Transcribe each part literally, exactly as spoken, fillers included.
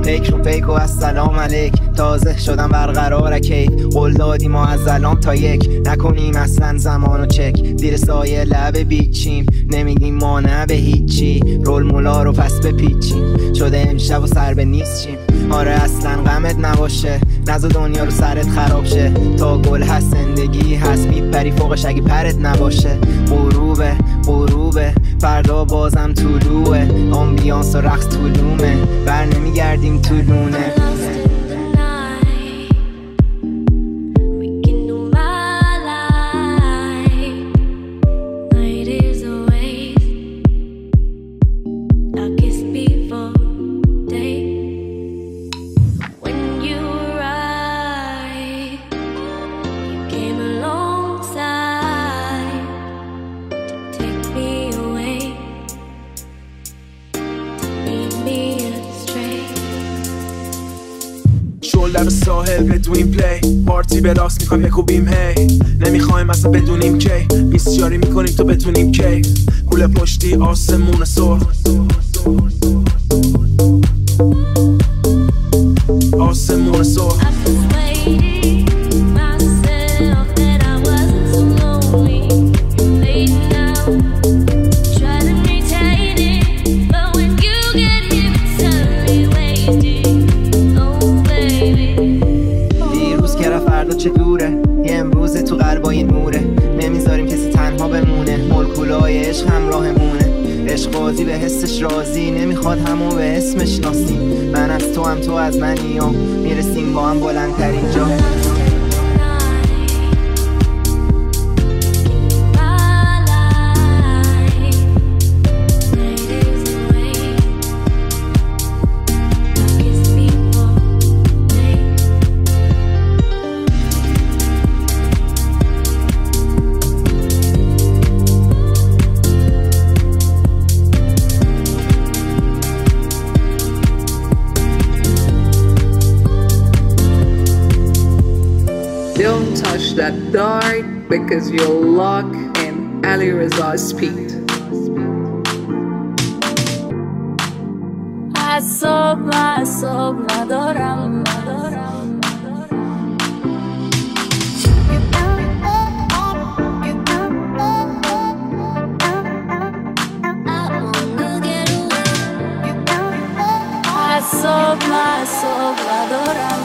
پیک رو پیک و السلام علیک. تازه شدم برقرار کیف، قول دادی ما از الان تا یک نکنیم اصلا زمانو چک. زیر سایه لب بیچیم نمیگیم ما نه به هیچی، رول مولا رو پس بپیچیم شده امشب و سر به نیست چیم. آره اصلا غمت نباشه، نزا دنیا رو سرت خراب شه. تا گل هست زندگی هست، میپری فوقش اگه پرت نباشه. غروبه غروبه فردا بازم طلوعه، آمبیانس و رقص طولومه، بر نمیگردیم تو لونه. لب ساحل بدوین پلی پارتی به راست میخوایم یک و بیم هی نمیخوایم اصلا بدونیم کی بیسیاری میکنیم تو بتونیم کی گوله پشتی آسمون سرخ آسمون سرخ چه دوره یه امروز تو قلبای نوره، نمیذاریم کسی تنها بمونه، ملکولای عشق همراهمونه. عشق بازی به حسش راضی نمیخواد همو به اسمش ناسی. من از تو هم تو از منی و میرسیم با هم بلندترین جا. Don't touch that dart because you'll lock in Ali Reza's speed. اعصاب اعصاب ندارم ندارم اعصاب اعصاب ندارم.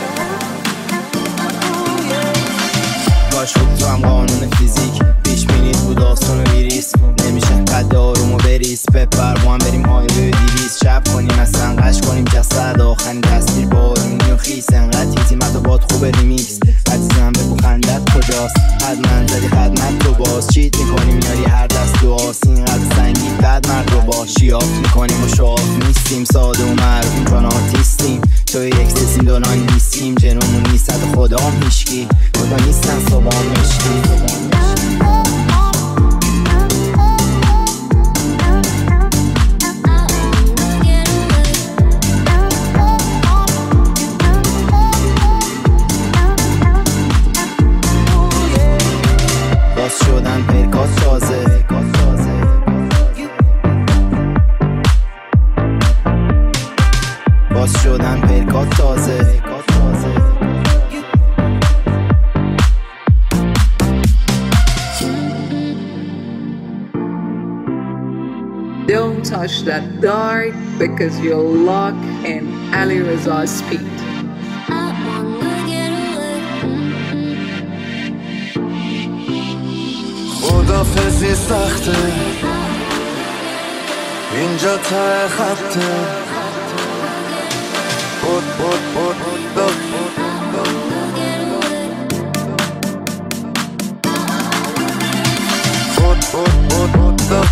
باش بود تو هم قانون فیزیک پیش بینید بود آسان و بیریس نمیشه قد آروم و بریز بپر با هم بریم های روی دیویز چپ کنیم اصلا قش کنیم جسد آخرین تصویر با آرومی و خیس انقدر تیزیمت و باد خوب ریمیکس عزیزم بگو خندت کجاست حد من زدی خدمت تو باز چیت میکنیم میاری هر دست دو آس اینقدر سنگی قد مرد رو با شیاف میکنیم و شاف نیستیم ساده و معروفیم چون آرتیستیم تو یک سسیم دونان نیستیم جنومون نیست حد خدا هم هیشکی خدا نیستن صبح هم مشکی. باز شدن پرکات تازه باز شدن پرکات تازه Don't touch that dart because you'll lock in Ali Reza's speed. خدافزی سخته اینجا ته خطه بود بود بود بود بود بود بود بود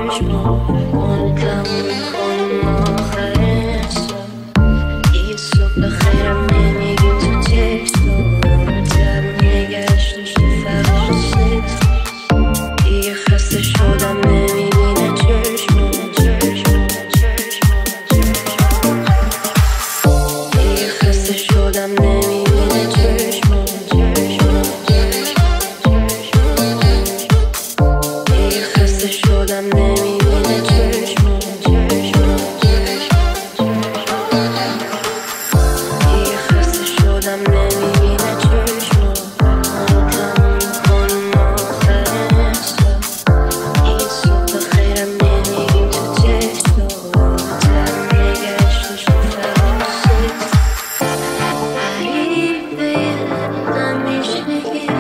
چشما اون تموم میکنیم آخر سال یه صبح خیرم نمیگیم تو تکستا تموم نگشتش تو فرش و سکس دیگه خسته شدم نمیبینه چشما چشما چشما چشما دیگه خسته شدم نمیبینه چشما چشما شدم نمیبینه چشما چشما دیگه خسته شدم نمیبینه چشما اون تموم میکنم آخر سال این صبح خیرم نمیگیم تو تکستا تموم نگشتش تو فرانسه غریبه همیشگی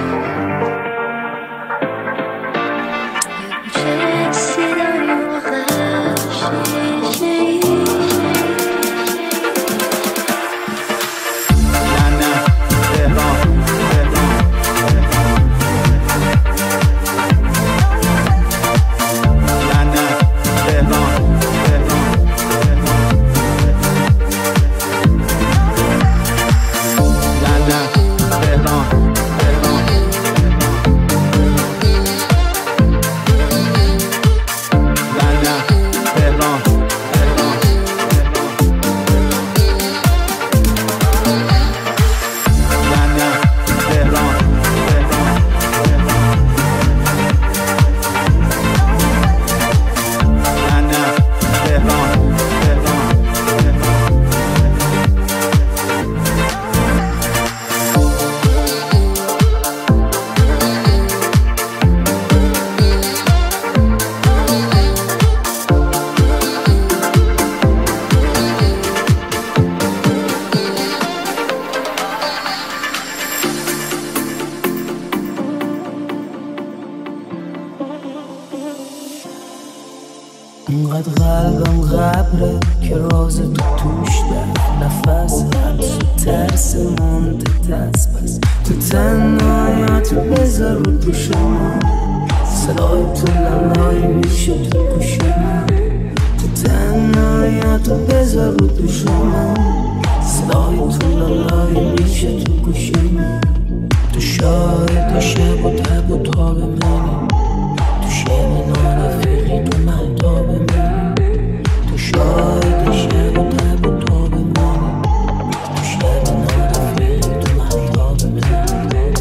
انقدر قلبم غبره که راز تو توش در نفس حبس و ترس مونده دست پس تو تنهایت بذار رو دوش من صدای تو لالایی میشه تو گوش من تو تنهایت بذار رو دوش من صدای تو لالایی میشه تو گوش من تو شاید شب و تب و تاب منی تو شب نارفیقی تو مهتاب من تو شاید شب و تب و تاب منی تو شب نارفیقی تو مهتاب من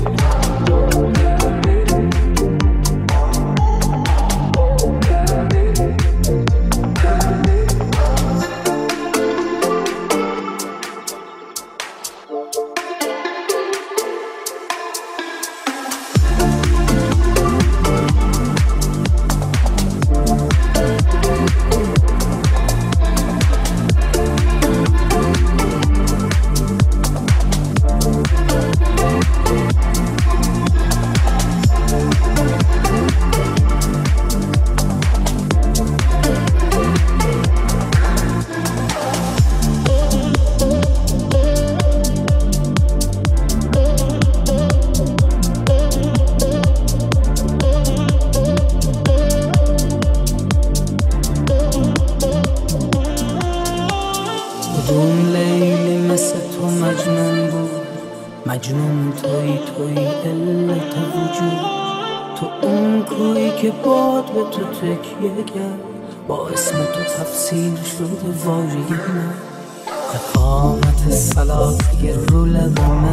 کدوم لیلی مثل تو مجنون بود مجنون توی توی علت وجود تو اون کوی که باد به تو تکیه کرد با اسم تو تفسیر شده واژگی من اقامت صلات یه رو لبمه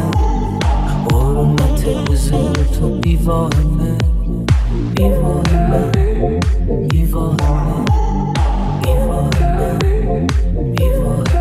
حرمت حضور تو بیوانه بیوانه بیوانه بیوانه بیوانه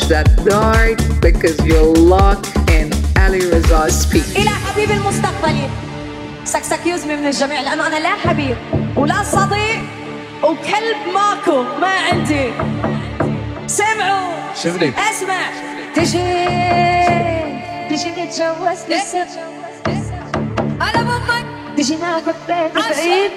that dart because you're locked in Ali Reza Speak. إلى حبيبي المستقبلي سكسك يزمي من الجميع لأنه أنا لا حبيب ولا صديق وكلب ماكو ما عندي. سمعوا شوفني اسمع تجي تجي نتجوز لسه على بطك تجي ناخد بيت بعيد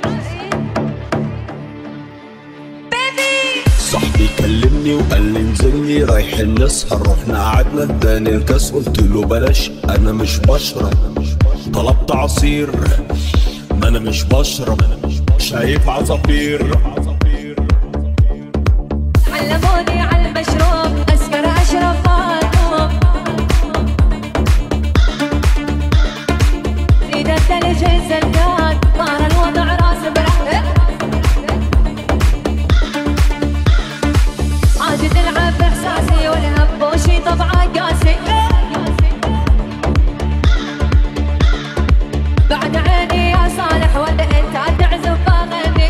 صاحبي كلمني وقال لي انزلني رايحين نسهر، رحنا قعدنا اداني الكاس قلت له بلاش انا مش بشرب، طلبت عصير ما انا مش بشرب شايف عصافير. علموني على المشروب اسكر اشرب فاتوب اذا الثلج الزلقان صار الوضع راس برحب عادي نلعب باحساسي والهب وشي طبعا قاسي بعد عيني يا صالح ولا انت تعزف اغني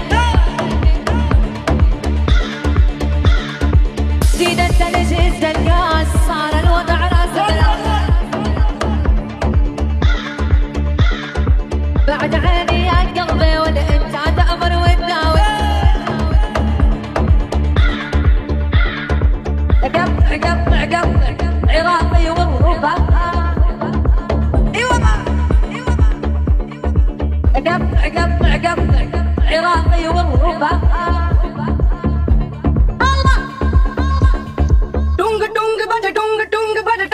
زيد الثلج الزلقان صار الوضع راس برحب بعد عيني يا قلبي ولا انت تأمر وتداوي قطع قطع قطع عراقي والربا ايوه قطع قطع قطع عراقي والربا الله دونغ دونغ بدا دونغ دونغ بدا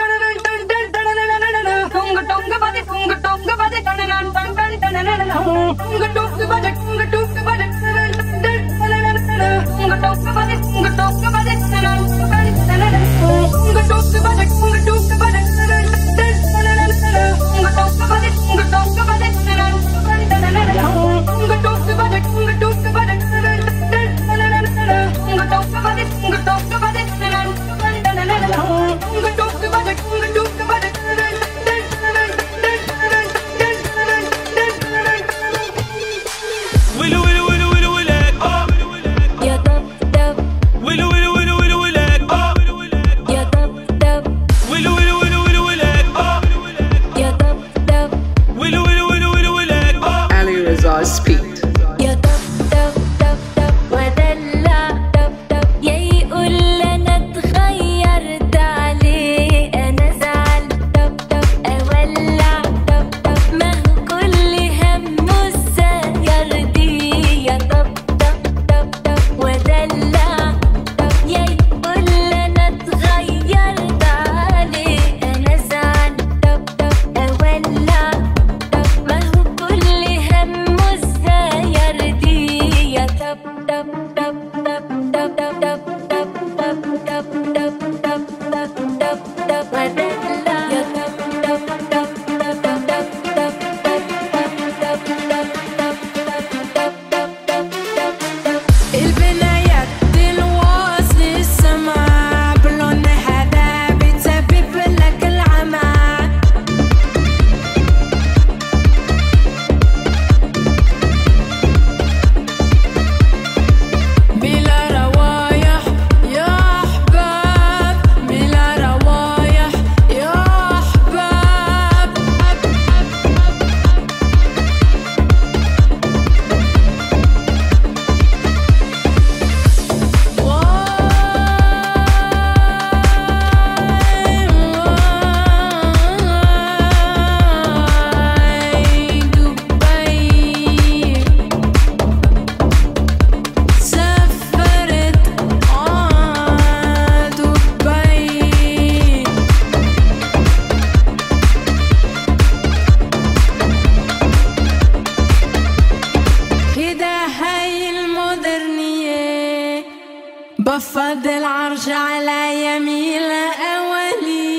دونغ دونغ بدا دونغ دونغ بدا دونغ دونغ بدا دونغ دونغ بدا بفضل عرش على يمين أولي